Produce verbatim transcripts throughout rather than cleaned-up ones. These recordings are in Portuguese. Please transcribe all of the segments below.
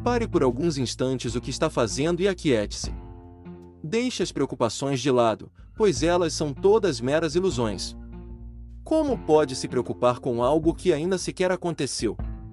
Pare por alguns instantes o que está fazendo e aquiete-se. Deixe as preocupações de lado, pois elas são todas meras ilusões. Como pode se preocupar com algo que ainda sequer aconteceu?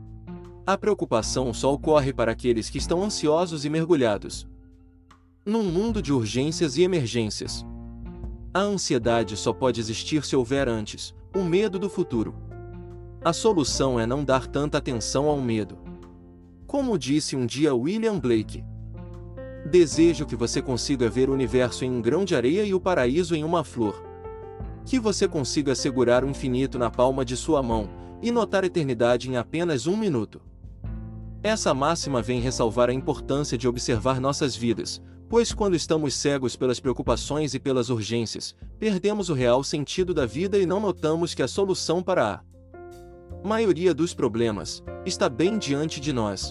A preocupação só ocorre para aqueles que estão ansiosos e mergulhados num mundo de urgências e emergências. A ansiedade só pode existir se houver antes o medo do futuro. A solução é não dar tanta atenção ao medo. Como disse um dia William Blake, desejo que você consiga ver o universo em um grão de areia e o paraíso em uma flor. Que você consiga segurar o infinito na palma de sua mão e notar a eternidade em apenas um minuto. Essa máxima vem ressalvar a importância de observar nossas vidas, pois quando estamos cegos pelas preocupações e pelas urgências, perdemos o real sentido da vida e não notamos que a solução para a maioria dos problemas está bem diante de nós.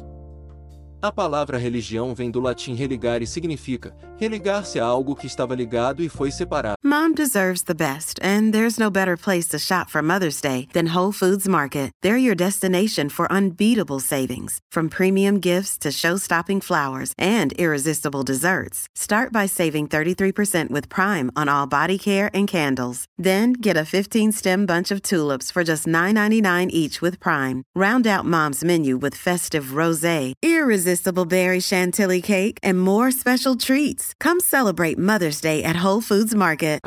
A palavra religião vem do latim religare e significa religar-se a algo que estava ligado e foi separado. Mom deserves the best, and there's no better place to shop for Mother's Day than Whole Foods Market. They're your destination for unbeatable savings, from premium gifts to show-stopping flowers and irresistible desserts. Start by saving thirty-three percent with Prime on all body care and candles. Then get a fifteen-stem bunch of tulips for just nine ninety-nine each with Prime. Round out Mom's menu with festive rosé, irresistible berry chantilly cake, and more special treats. Come celebrate Mother's Day at Whole Foods Market.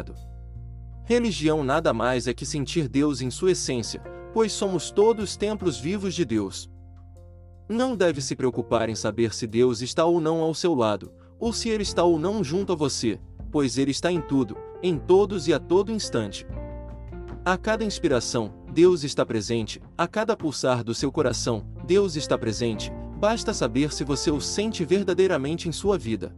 Religião nada mais é que sentir Deus em sua essência, pois somos todos templos vivos de Deus. Não deve se preocupar em saber se Deus está ou não ao seu lado, ou se Ele está ou não junto a você, pois Ele está em tudo, em todos e a todo instante. A cada inspiração, Deus está presente, a cada pulsar do seu coração, Deus está presente, basta saber se você o sente verdadeiramente em sua vida.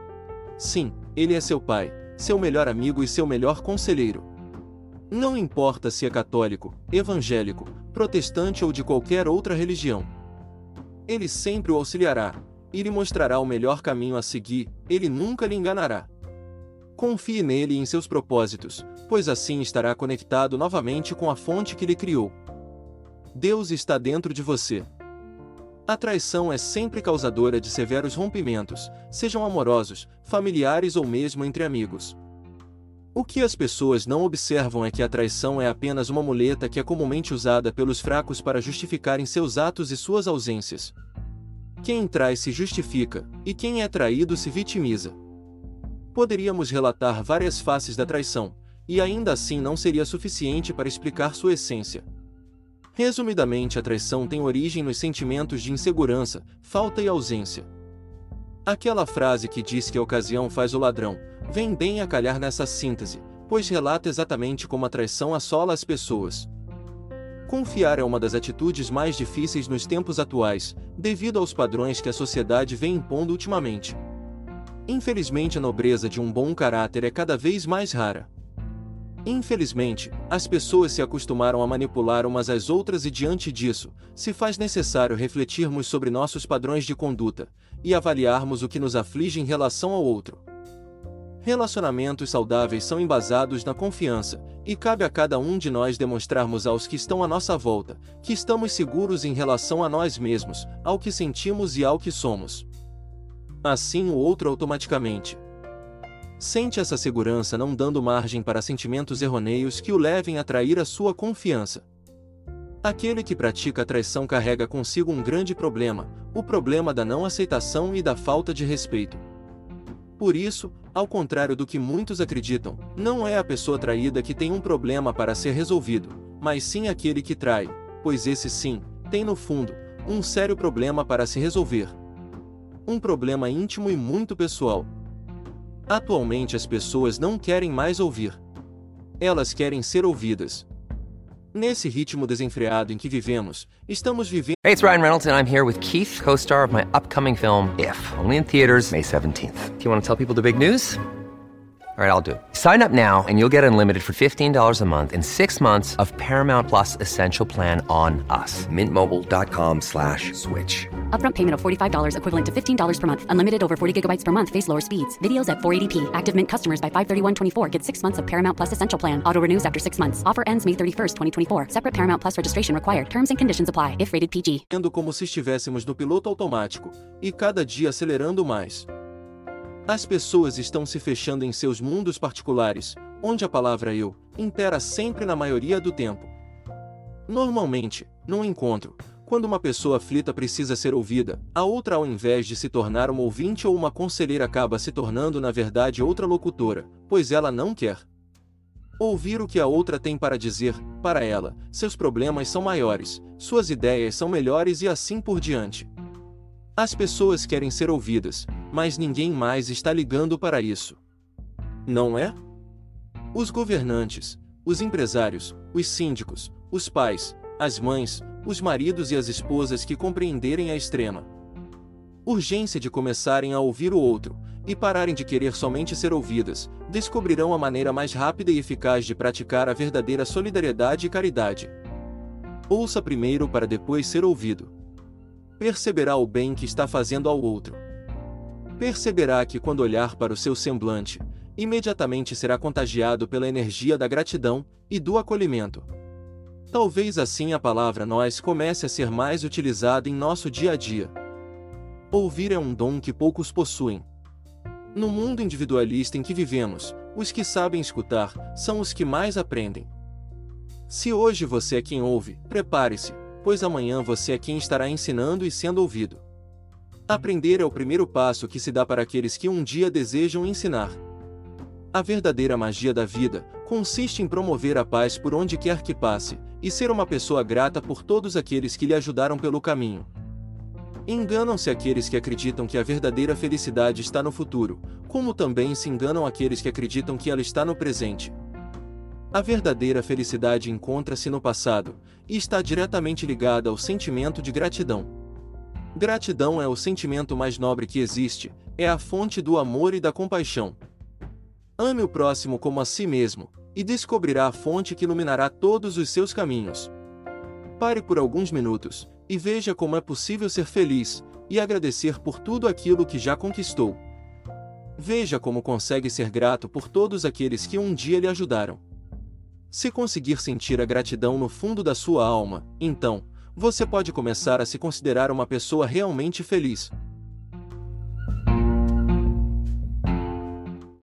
Sim, Ele é seu Pai, seu melhor amigo e seu melhor conselheiro. Não importa se é católico, evangélico, protestante ou de qualquer outra religião. Ele sempre o auxiliará, e lhe mostrará o melhor caminho a seguir, ele nunca lhe enganará. Confie nele e em seus propósitos, pois assim estará conectado novamente com a fonte que lhe criou. Deus está dentro de você. A traição é sempre causadora de severos rompimentos, sejam amorosos, familiares ou mesmo entre amigos. O que as pessoas não observam é que a traição é apenas uma muleta que é comumente usada pelos fracos para justificarem seus atos e suas ausências. Quem trai se justifica, e quem é traído se vitimiza. Poderíamos relatar várias faces da traição, e ainda assim não seria suficiente para explicar sua essência. Resumidamente, a traição tem origem nos sentimentos de insegurança, falta e ausência. Aquela frase que diz que a ocasião faz o ladrão, vem bem a calhar nessa síntese, pois relata exatamente como a traição assola as pessoas. Confiar é uma das atitudes mais difíceis nos tempos atuais, devido aos padrões que a sociedade vem impondo ultimamente. Infelizmente, a nobreza de um bom caráter é cada vez mais rara. Infelizmente, as pessoas se acostumaram a manipular umas às outras e diante disso, se faz necessário refletirmos sobre nossos padrões de conduta, e avaliarmos o que nos aflige em relação ao outro. Relacionamentos saudáveis são embasados na confiança, e cabe a cada um de nós demonstrarmos aos que estão à nossa volta, que estamos seguros em relação a nós mesmos, ao que sentimos e ao que somos. Assim o outro automaticamente sente essa segurança, não dando margem para sentimentos errôneos que o levem a trair a sua confiança. Aquele que pratica a traição carrega consigo um grande problema, o problema da não aceitação e da falta de respeito. Por isso, ao contrário do que muitos acreditam, não é a pessoa traída que tem um problema para ser resolvido, mas sim aquele que trai, pois esse sim, tem no fundo, um sério problema para se resolver. Um problema íntimo e muito pessoal. Atualmente as pessoas não querem mais ouvir. Elas querem ser ouvidas. Nesse ritmo desenfreado em que vivemos, estamos vivendo... Hey, it's Ryan Reynolds and I'm here with Keith, co-star of my upcoming film, If, only in theaters May seventeenth. Do you want to tell people the big news? All right, I'll do it. Sign up now and you'll get unlimited for fifteen dollars a month and six months of Paramount Plus Essential Plan on us. Mint Mobile dot com slash switch. Upfront payment of forty-five dollars equivalent to fifteen dollars per month. Unlimited over forty gigabytes per month. Face lower speeds. Videos at four eighty p. Active Mint customers by five thirty-one twenty-four get six months of Paramount Plus Essential Plan. Auto renews after six months. Offer ends May thirty-first, twenty twenty-four. Separate Paramount Plus registration required. Terms and conditions apply if rated P G. Como se estivéssemos no piloto automático, e cada dia acelerando mais. As pessoas estão se fechando em seus mundos particulares, onde a palavra eu impera sempre na maioria do tempo. Normalmente, num encontro, quando uma pessoa aflita precisa ser ouvida, a outra, ao invés de se tornar uma ouvinte ou uma conselheira, acaba se tornando na verdade outra locutora, pois ela não quer ouvir o que a outra tem para dizer. Para ela, seus problemas são maiores, suas ideias são melhores e assim por diante. As pessoas querem ser ouvidas, mas ninguém mais está ligando para isso. Não é? Os governantes, os empresários, os síndicos, os pais, as mães, os maridos e as esposas que compreenderem a extrema urgência de começarem a ouvir o outro, e pararem de querer somente ser ouvidas, descobrirão a maneira mais rápida e eficaz de praticar a verdadeira solidariedade e caridade. Ouça primeiro para depois ser ouvido. Perceberá o bem que está fazendo ao outro. Perceberá que quando olhar para o seu semblante, imediatamente será contagiado pela energia da gratidão e do acolhimento. Talvez assim a palavra nós comece a ser mais utilizada em nosso dia a dia. Ouvir é um dom que poucos possuem. No mundo individualista em que vivemos, os que sabem escutar são os que mais aprendem. Se hoje você é quem ouve, prepare-se, pois amanhã você é quem estará ensinando e sendo ouvido. Aprender é o primeiro passo que se dá para aqueles que um dia desejam ensinar. A verdadeira magia da vida consiste em promover a paz por onde quer que passe, e ser uma pessoa grata por todos aqueles que lhe ajudaram pelo caminho. Enganam-se aqueles que acreditam que a verdadeira felicidade está no futuro, como também se enganam aqueles que acreditam que ela está no presente. A verdadeira felicidade encontra-se no passado, e está diretamente ligada ao sentimento de gratidão. Gratidão é o sentimento mais nobre que existe, é a fonte do amor e da compaixão. Ame o próximo como a si mesmo, e descobrirá a fonte que iluminará todos os seus caminhos. Pare por alguns minutos, e veja como é possível ser feliz, e agradecer por tudo aquilo que já conquistou. Veja como consegue ser grato por todos aqueles que um dia lhe ajudaram. Se conseguir sentir a gratidão no fundo da sua alma, então, você pode começar a se considerar uma pessoa realmente feliz.